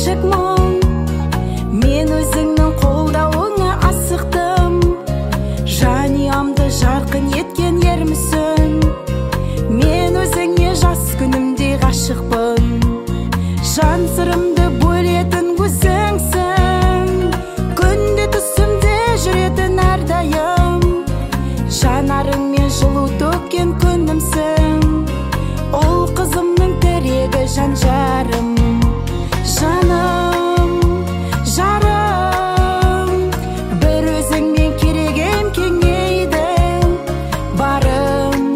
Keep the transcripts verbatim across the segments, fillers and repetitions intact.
ғашық мұң. Мен өзіңнің қолдауыңа асықтым, жанұямды жарқын еткен ермісің. Мен өзіңе жас күнімде ғашықпын, жан сырымды бөлетін өзіңсің. Күнде түсімде жүретін әрдайым, жанарыңмен жылу төккен күнімсің. Ол қызымның тірегі, жан жарым, жаным, жарым. Бір өзіңмен керегем кеңейді, барым,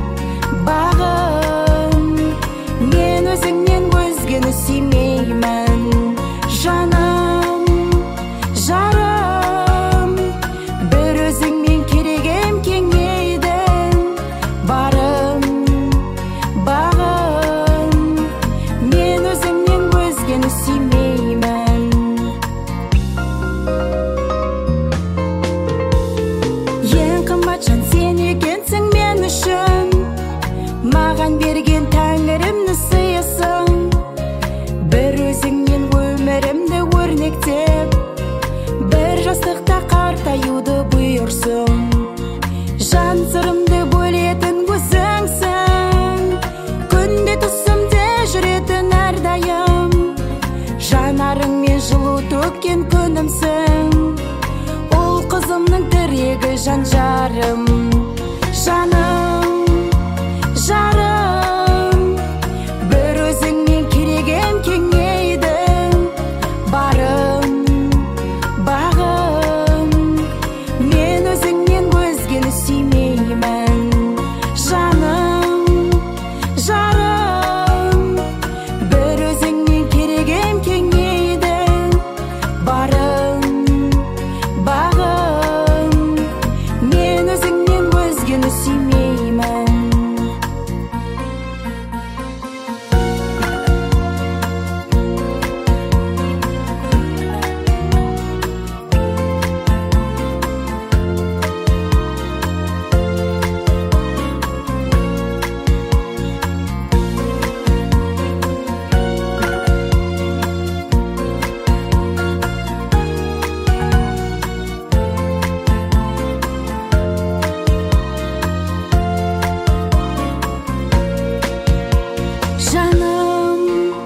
бағым. Мен өзіңнен өзгені сүймеймін, жаным, жарым. Бір өзіңмен керегем кеңейді, барым, бағым. Мен өзіңнен өзгені сүймеймін. Ең қымбат жан сен екенсің мен үшін, маған берген тәңірімнің сыйысың. Бір өзіңнен өмірімді өрнектеп, бір жастықта қартаюды бұйырсың. Жан сырымды бөлетін өзіңсің, күнде түсімде жүретін әрдайым, жанарыңмен жылу төккен күнімсің. Ол қызымның тірегі, жан жарым, жаным, жарым. Бір өзіңмен керегем кеңейді, барым, бағым. Мен өзіңнен өзгені сүймеймін, жаным, жарым. Бір өзіңмен керегем кеңейді, барым, бағым. Мен өзіңнен өзгені сүймеймін. Жаным,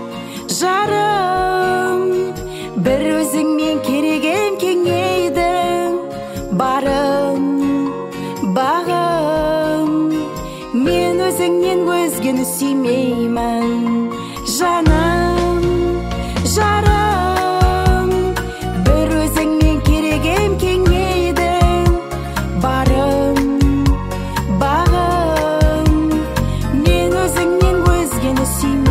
жарым. Бір өзіңмен керегем кеңейді, барым, бағым. Мен өзіңнен өзгені сүймеймін, жаным, жарым. Бір өзіңмен керегем кеңейді, барым, бағым. Мен өзіңнен өзгені сүймеймін.